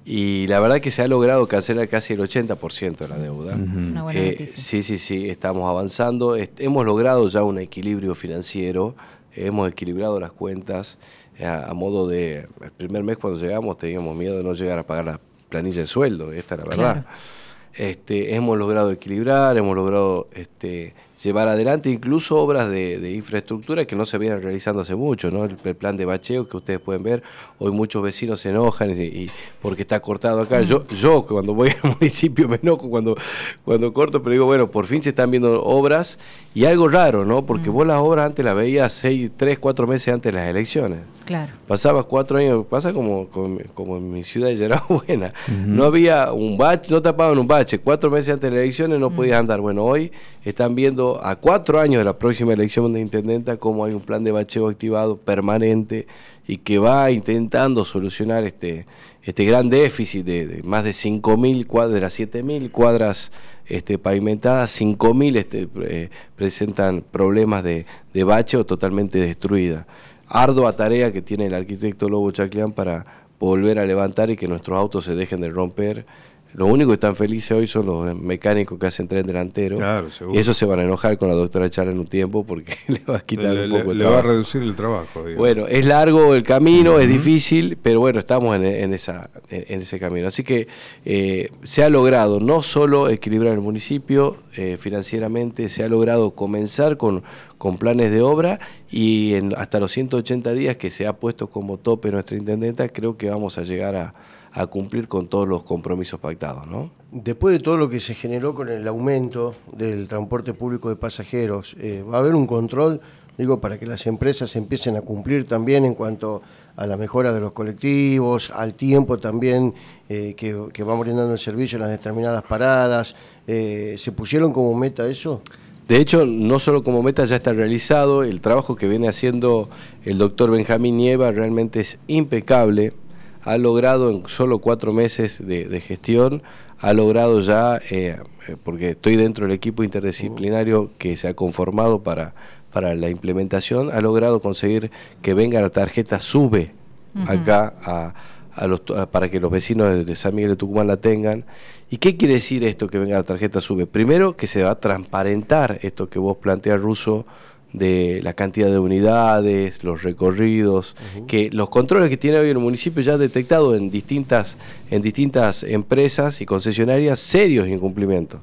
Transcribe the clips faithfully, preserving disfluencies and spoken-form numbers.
Y la verdad que se ha logrado cancelar casi el ochenta por ciento de la deuda. Uh-huh. Una buena eh, noticia. Sí, sí, sí, estamos avanzando. Est- hemos logrado ya un equilibrio financiero, hemos equilibrado las cuentas eh, a, a modo de... El primer mes cuando llegamos teníamos miedo de no llegar a pagar la planilla de sueldo, esta es la verdad. Claro. Este, hemos logrado equilibrar, hemos logrado este, llevar adelante incluso obras de, de infraestructura que no se vienen realizando hace mucho, ¿no? El, el plan de bacheo que ustedes pueden ver, hoy muchos vecinos se enojan y, y porque está cortado acá. Mm. Yo, yo cuando voy al municipio me enojo cuando, cuando corto, pero digo, bueno, por fin se están viendo obras y algo raro, ¿no? Porque mm. vos las obras antes las veías seis, tres, cuatro meses antes de las elecciones. Claro. Pasabas cuatro años, pasa como, como, como en mi ciudad ya era buena. Uh-huh. No había un bache, no tapaban un bache. Cuatro meses antes de las elecciones no uh-huh. podías andar. Bueno, hoy están viendo a cuatro años de la próxima elección de intendenta cómo hay un plan de bacheo activado permanente y que va intentando solucionar este, este gran déficit de, de más de cinco mil cuadras, de las siete mil cuadras este, pavimentadas, cinco mil este, eh, presentan problemas de, de bache o totalmente destruidas. Ardua tarea que tiene el arquitecto Lobo Chacleán para volver a levantar y que nuestros autos se dejen de romper. Lo único que están felices hoy son los mecánicos que hacen tren delantero. Claro, seguro. Y eso se van a enojar con la doctora Chara en un tiempo porque le va a quitar le, un poco le, de le trabajo. va a reducir el trabajo. Digamos. Bueno, es largo el camino, uh-huh. es difícil, pero bueno, estamos en, en, esa, en, en ese camino. Así que eh, se ha logrado no solo equilibrar el municipio eh, financieramente, se ha logrado comenzar con, con planes de obra y en, hasta los ciento ochenta días que se ha puesto como tope nuestra intendenta, creo que vamos a llegar a, a cumplir con todos los compromisos pactados, ¿no? Después de todo lo que se generó con el aumento del transporte público de pasajeros, eh, ¿va a haber un control, digo, para que las empresas empiecen a cumplir también en cuanto a la mejora de los colectivos, al tiempo también eh, que, que vamos brindando el servicio en las determinadas paradas? Eh, ¿Se pusieron como meta eso? De hecho, no solo como meta, ya está realizado. El trabajo que viene haciendo el doctor Benjamín Nieva realmente es impecable. Ha logrado en solo cuatro meses de, de gestión, ha logrado ya, eh, porque estoy dentro del equipo interdisciplinario que se ha conformado para, para la implementación, ha logrado conseguir que venga la tarjeta SUBE uh-huh. acá a, a los, a, para que los vecinos de, de San Miguel de Tucumán la tengan. ¿Y qué quiere decir esto que venga la tarjeta SUBE? Primero, que se va a transparentar esto que vos planteas, Russo, de la cantidad de unidades, los recorridos, uh-huh. que los controles que tiene hoy el municipio ya ha detectado en distintas, en distintas empresas y concesionarias serios incumplimientos.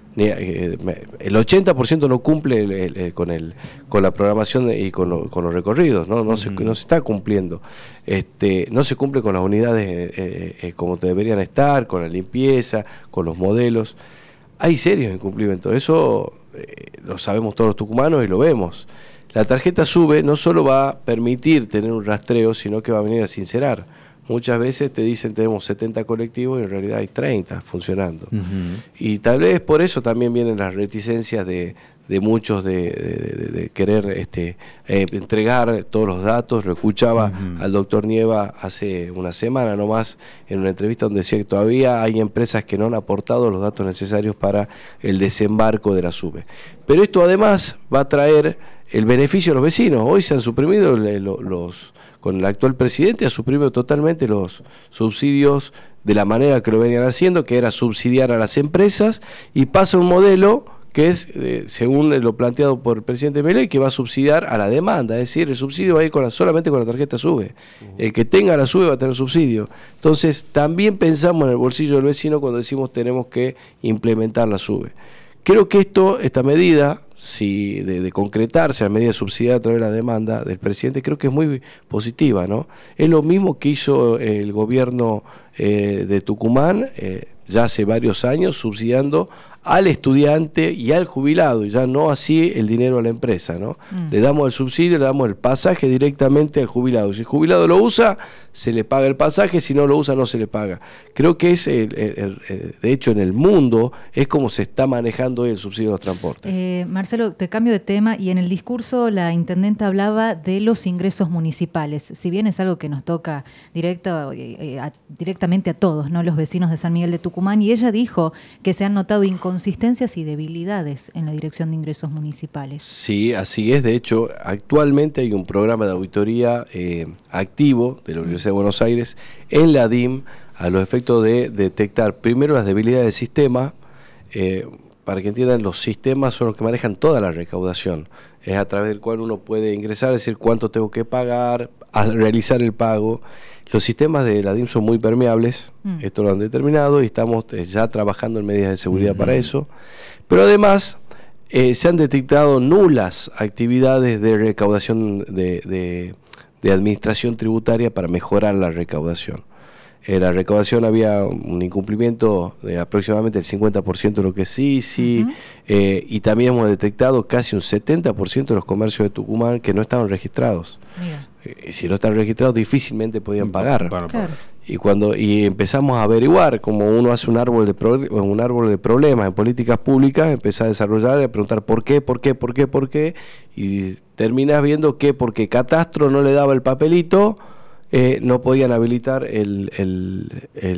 El ochenta por ciento no cumple el, el, el, con, el, con la programación y con, lo, con los recorridos, no, no, uh-huh. se, no se está cumpliendo. Este, no se cumple con las unidades eh, eh, como deberían estar, con la limpieza, con los modelos. Hay serios incumplimientos, eso eh, lo sabemos todos los tucumanos y lo vemos. La tarjeta SUBE no solo va a permitir tener un rastreo, sino que va a venir a sincerar. Muchas veces te dicen tenemos setenta colectivos y en realidad hay treinta funcionando. Uh-huh. Y tal vez por eso también vienen las reticencias de, de muchos de, de, de, de querer este, eh, entregar todos los datos. Lo escuchaba uh-huh. al doctor Nieva hace una semana nomás en una entrevista donde decía que todavía hay empresas que no han aportado los datos necesarios para el desembarco de la SUBE. Pero esto además va a traer el beneficio a los vecinos. Hoy se han suprimido los, los con el actual presidente ha suprimido totalmente los subsidios de la manera que lo venían haciendo, que era subsidiar a las empresas, y pasa un modelo que es, eh, según lo planteado por el presidente Milei, que va a subsidiar a la demanda, es decir, el subsidio va a ir con la, solamente con la tarjeta SUBE. Uh-huh. El que tenga la SUBE va a tener subsidio. Entonces, también pensamos en el bolsillo del vecino cuando decimos tenemos que implementar la SUBE. Creo que esto, esta medida, si de, de concretarse a medida subsidiada a través de la demanda del presidente, creo que es muy positiva, ¿no? Es lo mismo que hizo el gobierno eh, de Tucumán eh, ya hace varios años, subsidiando al estudiante y al jubilado, y ya no así el dinero a la empresa, ¿no? Mm. Le damos el subsidio, le damos el pasaje directamente al jubilado. Si el jubilado lo usa, se le paga el pasaje, si no lo usa, no se le paga. Creo que es, el, el, el, de hecho, en el mundo, es como se está manejando hoy el subsidio de los transportes. Eh, Marcelo, te cambio de tema, y en el discurso la intendenta hablaba de los ingresos municipales. Si bien es algo que nos toca directo, eh, a, directamente a todos, ¿no? Los vecinos de San Miguel de Tucumán, y ella dijo que se han notado inconsistencias y debilidades en la Dirección de Ingresos Municipales. Sí, así es. De hecho, actualmente hay un programa de auditoría eh, activo de la Universidad de Buenos Aires en la D I M a los efectos de detectar primero las debilidades del sistema. Eh, para que entiendan, los sistemas son los que manejan toda la recaudación. Es a través del cual uno puede ingresar, decir cuánto tengo que pagar, a realizar el pago. Los sistemas de la D I M son muy permeables, mm. esto lo han determinado, y estamos ya trabajando en medidas de seguridad uh-huh. para eso. Pero además, eh, se han detectado nulas actividades de recaudación, de, de, de administración tributaria para mejorar la recaudación. Eh, la recaudación había un incumplimiento de aproximadamente el cincuenta por ciento de lo que sí, sí, uh-huh. eh, y también hemos detectado casi un setenta por ciento de los comercios de Tucumán que no estaban registrados. Eh, si no están registrados, difícilmente podían pagar. Para, para. Claro. Y cuando y empezamos a averiguar, como uno hace un árbol de pro, un árbol de problemas en políticas públicas, empezás a desarrollar, a preguntar por qué, por qué, por qué, por qué, y terminás viendo que porque Catastro no le daba el papelito, Eh, no podían habilitar el, el,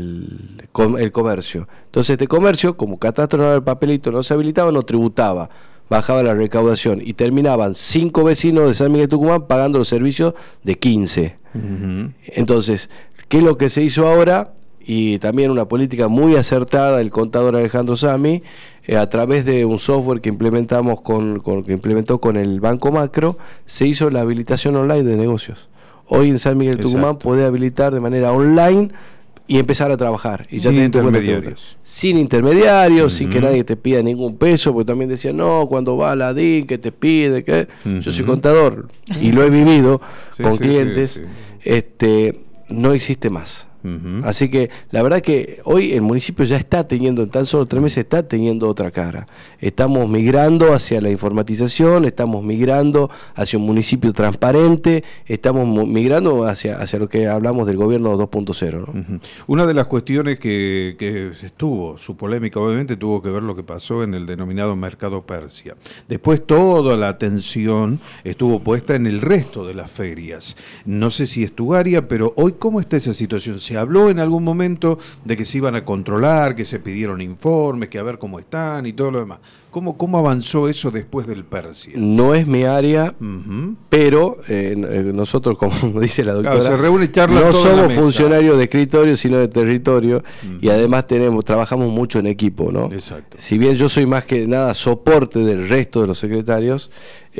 el, el comercio. Entonces este comercio, como Catastro no daba el papelito, no se habilitaba, no tributaba, bajaba la recaudación y terminaban cinco vecinos de San Miguel de Tucumán pagando los servicios de quince. Uh-huh. Entonces, ¿qué es lo que se hizo ahora? Y también una política muy acertada del contador Alejandro Sami, eh, a través de un software que implementamos con, con, que implementó con el Banco Macro, se hizo la habilitación online de negocios. Hoy en San Miguel de Tucumán puede habilitar de manera online y empezar a trabajar. Y ya sin intermediarios. Sin intermediarios, uh-huh. sin que nadie te pida ningún peso, porque también decían, no, cuando va a la D I N, que te pide, que uh-huh. yo soy contador y lo he vivido sí, con sí, clientes, sí, sí. Este, no existe más. Uh-huh. Así que la verdad que hoy el municipio ya está teniendo, en tan solo tres meses está teniendo otra cara. Estamos migrando hacia la informatización, estamos migrando hacia un municipio transparente, estamos migrando hacia, hacia lo que hablamos del gobierno dos punto cero, ¿no? Uh-huh. Una de las cuestiones que, que estuvo, su polémica obviamente tuvo que ver lo que pasó en el denominado Mercado Persia. Después toda la atención estuvo puesta en el resto de las ferias. No sé si es tu área, pero hoy ¿cómo está esa situación? ¿Se habló en algún momento de que se iban a controlar, que se pidieron informes, que a ver cómo están y todo lo demás? ¿Cómo, cómo avanzó eso después del Persia? No es mi área, uh-huh. pero eh, nosotros, como dice la doctora, claro, se reúne charla no somos funcionarios de escritorio, sino de territorio, uh-huh. y además tenemos trabajamos mucho en equipo, ¿no? Exacto. Si bien yo soy más que nada soporte del resto de los secretarios,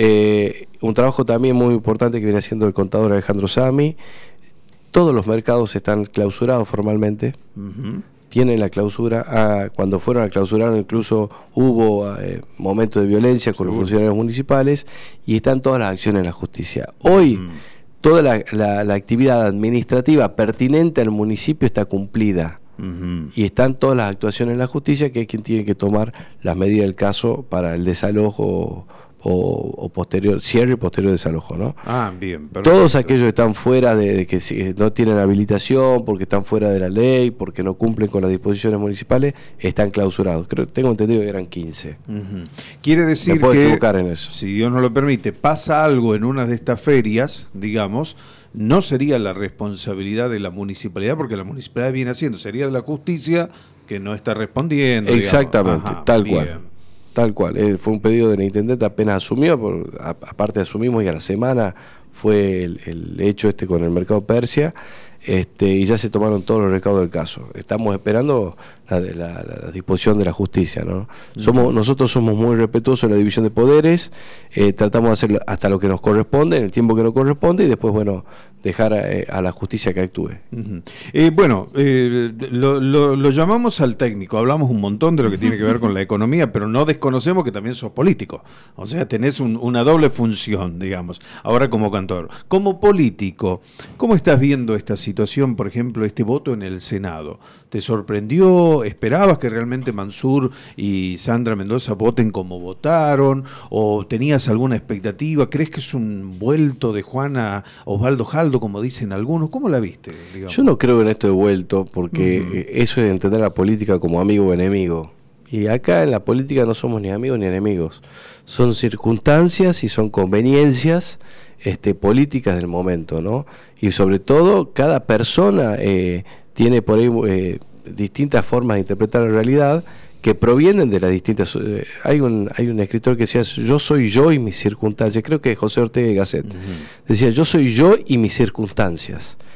eh, un trabajo también muy importante que viene haciendo el contador Alejandro Sami. Todos los mercados están clausurados formalmente, uh-huh. tienen la clausura. Ah, cuando fueron a clausurar incluso hubo eh, momentos de violencia con Seguro. los funcionarios municipales y están todas las acciones en la justicia. Hoy uh-huh. toda la, la, la actividad administrativa pertinente al municipio está cumplida uh-huh. y están todas las actuaciones en la justicia, que es quien tiene que tomar las medidas del caso para el desalojo O, o posterior, cierre y posterior desalojo, ¿no? Ah, bien, perfecto. Todos aquellos que están fuera de, de que si, no tienen habilitación, porque están fuera de la ley, porque no cumplen con las disposiciones municipales, están clausurados. Creo, tengo entendido que eran quince. Uh-huh. Quiere decir Me puedo que, equivocar en eso. Si Dios no lo permite, pasa algo en una de estas ferias, digamos, no sería la responsabilidad de la municipalidad, porque la municipalidad viene haciendo, sería de la justicia que no está respondiendo. Exactamente, Ajá, tal bien. cual. Tal cual, eh, fue un pedido del intendente, apenas asumió, por, a, aparte asumimos y a la semana fue el, el hecho este con el Mercado Persia, este, y ya se tomaron todos los recaudos del caso. Estamos esperando la, la, la disposición de la justicia, ¿no? Uh-huh. Somos, nosotros somos muy respetuosos de la división de poderes, eh, tratamos de hacer hasta lo que nos corresponde, en el tiempo que nos corresponde, y después, bueno, dejar a, a la justicia que actúe. Uh-huh. Eh, bueno, eh, lo, lo, lo llamamos al técnico, hablamos un montón de lo que tiene que ver con la economía, pero no desconocemos que también sos político, o sea, tenés un, una doble función, digamos, ahora como cantor. Como político, ¿cómo estás viendo esta situación, por ejemplo, este voto en el Senado? ¿Te sorprendió? ¿Esperabas que realmente Mansur y Sandra Mendoza voten como votaron? ¿O tenías alguna expectativa? ¿Crees que es un vuelto de Juana Osvaldo Jaldo, como dicen algunos? ¿Cómo la viste, digamos? Yo no creo en esto de vuelto, porque uh-huh. eso es entender la política como amigo o enemigo. Y acá en la política no somos ni amigos ni enemigos. Son circunstancias y son conveniencias este, políticas del momento, ¿no? Y sobre todo, cada persona eh, tiene por ahí eh, distintas formas de interpretar la realidad que provienen de las distintas... Eh, hay un hay un escritor que decía, yo soy yo y mis circunstancias. Creo que José Ortega y Gasset. Uh-huh. Decía, yo soy yo y mis circunstancias.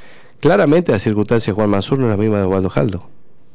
claramente la circunstancia de Juan Mansur no es la misma de Osvaldo Jaldo.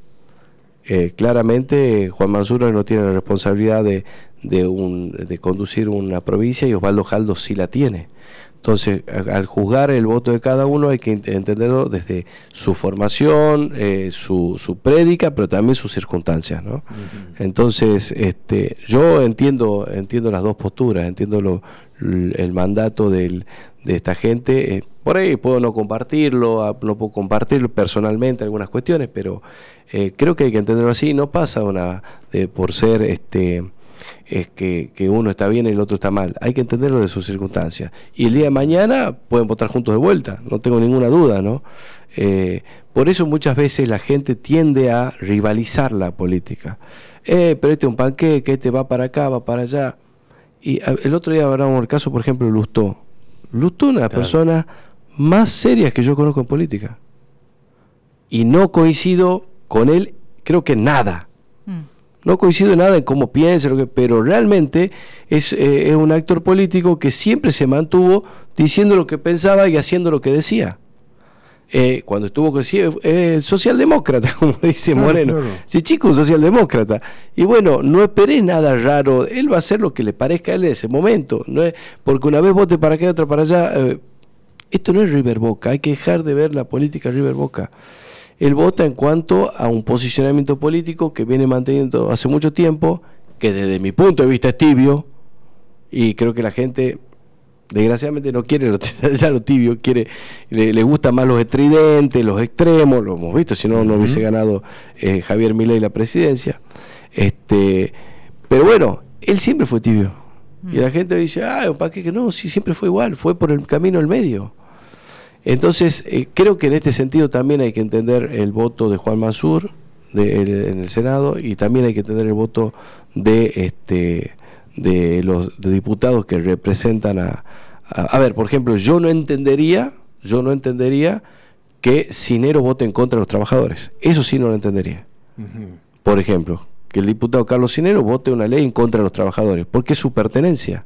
Eh, claramente Juan Mansur no tiene la responsabilidad de, de, un, de conducir una provincia y Osvaldo Jaldo sí la tiene. Entonces, al juzgar el voto de cada uno hay que entenderlo desde su formación, eh, su, su prédica, pero también sus circunstancias, ¿no? Uh-huh. Entonces, este, yo entiendo, entiendo las dos posturas, entiendo lo, el mandato del, de esta gente. Eh, por ahí puedo no compartirlo, no puedo compartir personalmente algunas cuestiones, pero eh, creo que hay que entenderlo así. No pasa una de, por ser este es que, que uno está bien y el otro está mal. Hay que entenderlo de sus circunstancias. Y el día de mañana pueden votar juntos de vuelta, no tengo ninguna duda, ¿no? Eh, por eso muchas veces la gente tiende a rivalizar la política. Eh, pero este es un panqueque, este va para acá, va para allá. Y a, el otro día hablábamos del caso, por ejemplo, de Lustó. Lustó es una de las personas más serias que yo conozco en política. Y no coincido con él, creo que nada. Mm. No coincido en nada en cómo piensa, lo que, pero realmente es, eh, es un actor político que siempre se mantuvo diciendo lo que pensaba y haciendo lo que decía. Eh, cuando estuvo con eh, socialdemócrata, como dice claro, Moreno. Claro. Sí, chico, un socialdemócrata. Y bueno, no esperé nada raro. Él va a hacer lo que le parezca a él en ese momento. No es porque una vez vote para acá y otra para allá. Eh, esto no es River Boca. Hay que dejar de ver la política River Boca. Él vota en cuanto a un posicionamiento político que viene manteniendo hace mucho tiempo, que desde mi punto de vista es tibio, y creo que la gente desgraciadamente no quiere lo, ya lo tibio, quiere, le, le gustan más los estridentes, los extremos, lo hemos visto, si no, no hubiese ganado eh, Javier Milei la presidencia. Este, pero bueno, él siempre fue tibio. Y la gente dice, ah, ¿para qué que no? Sí, siempre fue igual, fue por el camino del medio. Entonces, eh, creo que en este sentido también hay que entender el voto de Juan Mansur de, de, en el Senado, y también hay que entender el voto de este de los de diputados que representan a, a... A ver, por ejemplo, yo no entendería, yo no entendería que Cinero vote en contra de los trabajadores. Eso sí no lo entendería. Uh-huh. Por ejemplo, que el diputado Carlos Cinero vote una ley en contra de los trabajadores, porque es su pertenencia.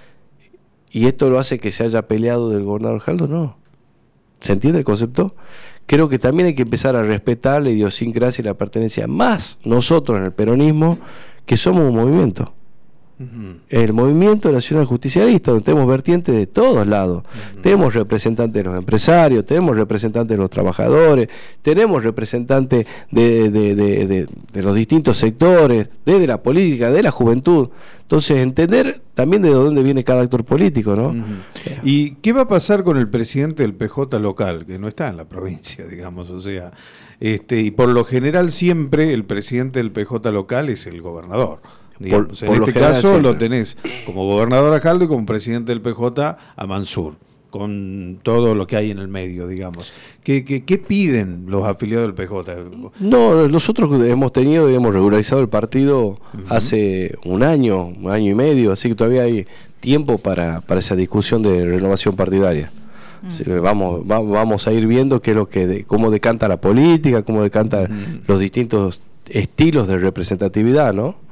¿Y esto lo hace que se haya peleado del gobernador Jaldo? No. ¿Se entiende el concepto? Creo que también hay que empezar a respetar la idiosincrasia y la pertenencia, más nosotros en el peronismo, que somos un movimiento. Uh-huh. El movimiento nacional justicialista, donde tenemos vertientes de todos lados. Uh-huh. Tenemos representantes de los empresarios, tenemos representantes de los trabajadores, tenemos representantes de, de, de, de, de los distintos sectores, desde la política, de la juventud. Entonces, entender también de dónde viene cada actor político, ¿no? Uh-huh. ¿Y qué va a pasar con el presidente del P J local, que no está en la provincia, digamos? O sea, este, y por lo general siempre el presidente del P J local es el gobernador. Digamos, por, por en este caso siempre lo tenés como gobernador a Jaldo y como presidente del P J a Mansur, con todo lo que hay en el medio, digamos. ¿Qué, qué, qué piden los afiliados del P J? No, nosotros hemos tenido y hemos regularizado el partido uh-huh. hace un año, un año y medio, así que todavía hay tiempo para, para esa discusión de renovación partidaria. Uh-huh. Vamos, va, vamos a ir viendo qué es lo que de, cómo decanta la política, cómo decanta uh-huh. los distintos estilos de representatividad, ¿no?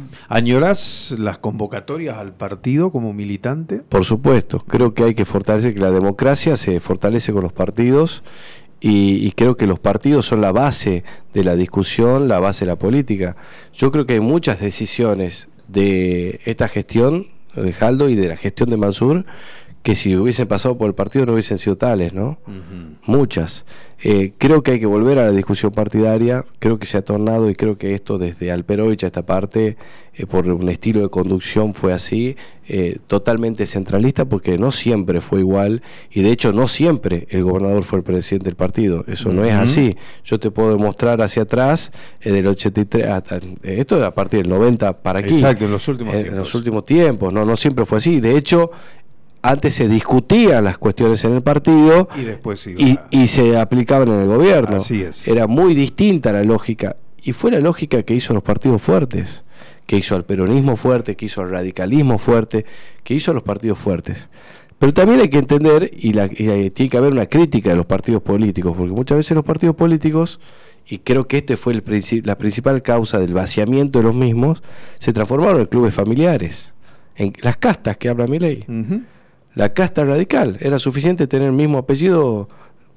¿Añorás las convocatorias al partido como militante? Por supuesto, creo que hay que fortalecer, que la democracia se fortalece con los partidos, y, y creo que los partidos son la base de la discusión, la base de la política. Yo creo que hay muchas decisiones de esta gestión de Jaldo y de la gestión de Mansur que si hubiesen pasado por el partido no hubiesen sido tales, ¿no? Uh-huh. Muchas. Eh, creo que hay que volver a la discusión partidaria, creo que se ha tornado, y creo que esto desde Alperovich a esta parte, eh, por un estilo de conducción fue así, eh, totalmente centralista, porque no siempre fue igual, y de hecho no siempre el gobernador fue el presidente del partido, eso uh-huh. no es así. Yo te puedo demostrar hacia atrás, eh, del ochenta y tres, hasta, eh, esto es a partir del noventa para aquí. Exacto, en los últimos eh, tiempos. En los últimos tiempos, no, no siempre fue así, de hecho antes se discutían las cuestiones en el partido y, después iba y, y se aplicaban en el gobierno. Así es. Era muy distinta la lógica, y fue la lógica que hizo los partidos fuertes, que hizo al peronismo fuerte, que hizo al radicalismo fuerte, que hizo a los partidos fuertes. Pero también hay que entender, y, la, y hay, tiene que haber una crítica de los partidos políticos, porque muchas veces los partidos políticos, y creo que este fue el princip- la principal causa del vaciamiento de los mismos, se transformaron en clubes familiares, en las castas que habla Milei. Uh-huh. La casta radical, era suficiente tener el mismo apellido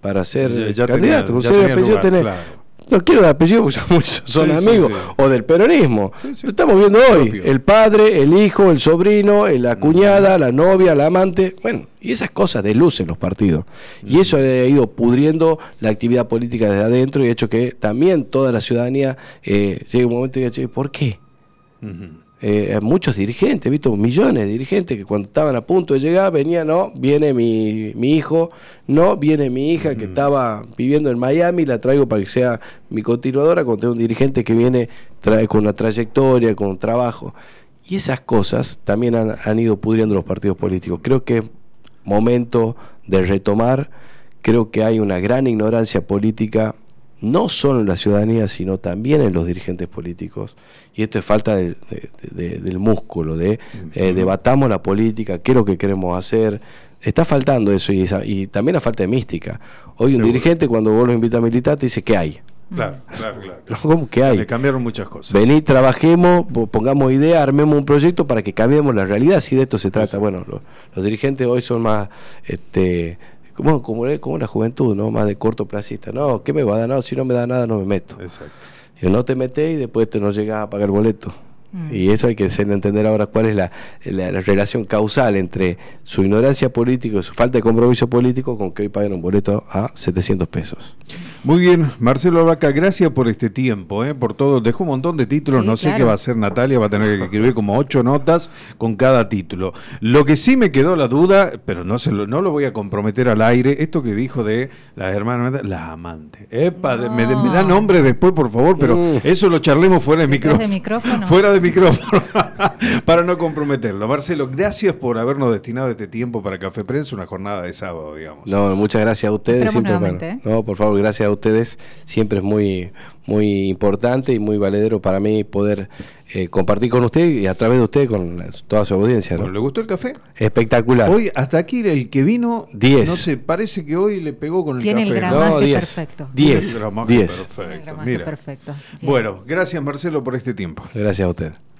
para ser Ya- ya candidato. tenía- Con ya ser tenía apellido lugar, tenés- claro. No quiero dar apellido porque son, son Sí, sí, amigos, sí. o del peronismo. Sí, sí. Lo estamos viendo hoy. Propio. El padre, el hijo, el sobrino, la cuñada, la novia, la amante. Bueno, y esas cosas delucen los partidos. Y eso ha ido pudriendo la actividad política desde adentro y ha hecho que también toda la ciudadanía eh, llegue un momento y diga, che, ¿por qué? Ujú. Eh, muchos dirigentes, visto millones de dirigentes que cuando estaban a punto de llegar venían, no, viene mi, mi hijo, no, viene mi hija que estaba viviendo en Miami, la traigo para que sea mi continuadora, cuando tengo un dirigente que viene trae, con una trayectoria, con un trabajo. Y esas cosas también han, han ido pudriendo los partidos políticos. Creo que es momento de retomar, creo que hay una gran ignorancia política, no solo en la ciudadanía, sino también en los dirigentes políticos. Y esto es falta de, de, de, del músculo, de eh, debatamos la política, qué es lo que queremos hacer. Está faltando eso y, esa, y también la falta de mística. Hoy un Seguro. dirigente cuando vos lo invitas a militar te dice, ¿qué hay? Claro, claro, claro. No, ¿cómo que hay? Le cambiaron muchas cosas. Vení, trabajemos, po- pongamos ideas, armemos un proyecto para que cambiemos la realidad, si de esto se trata. Bueno, lo- los dirigentes hoy son más, este, como, como, como la juventud, ¿no? Más de cortoplacista. No, ¿qué me va a dar? No, si no me da nada no me meto. Exacto. Y no te metés y después te no llegas a pagar el boleto. Mm. Y eso hay que hacer entender ahora cuál es la, la, la relación causal entre su ignorancia política y su falta de compromiso político con que hoy pagan un boleto a setecientos pesos. Muy bien, Marcelo Vaca, gracias por este tiempo, ¿eh? Por todo. Dejó un montón de títulos, Sí, no sé claro. qué va a hacer Natalia, va a tener que escribir como ocho notas con cada título. Lo que sí me quedó la duda, pero no se lo, no lo voy a comprometer al aire, esto que dijo de las hermanas, las amantes. Epa, de- me, me da nombre después, por favor, pero Mm. eso lo charlemos fuera de ¿Detrás micrófono. de micrófono? Fuera de micrófono, para no comprometerlo. Marcelo, gracias por habernos destinado este tiempo para Café Prensa, una jornada de sábado, digamos. No, muchas gracias a ustedes. Esperamos Siempre, nuevamente, bueno, no, por favor, gracias a ustedes. Siempre es muy, muy importante y muy valedero para mí poder eh, compartir con usted y a través de usted con la- toda su audiencia, ¿no? Bueno, ¿le gustó el café? Espectacular. Hoy, hasta aquí el que vino, Diez. no sé, parece que hoy le pegó con el Tiene el café. gramaje No, diez. perfecto. Tiene el Diez. gramaje Diez. perfecto, Tiene el gramaje mira. perfecto. Bien. Bueno, gracias Marcelo por este tiempo. Gracias a usted.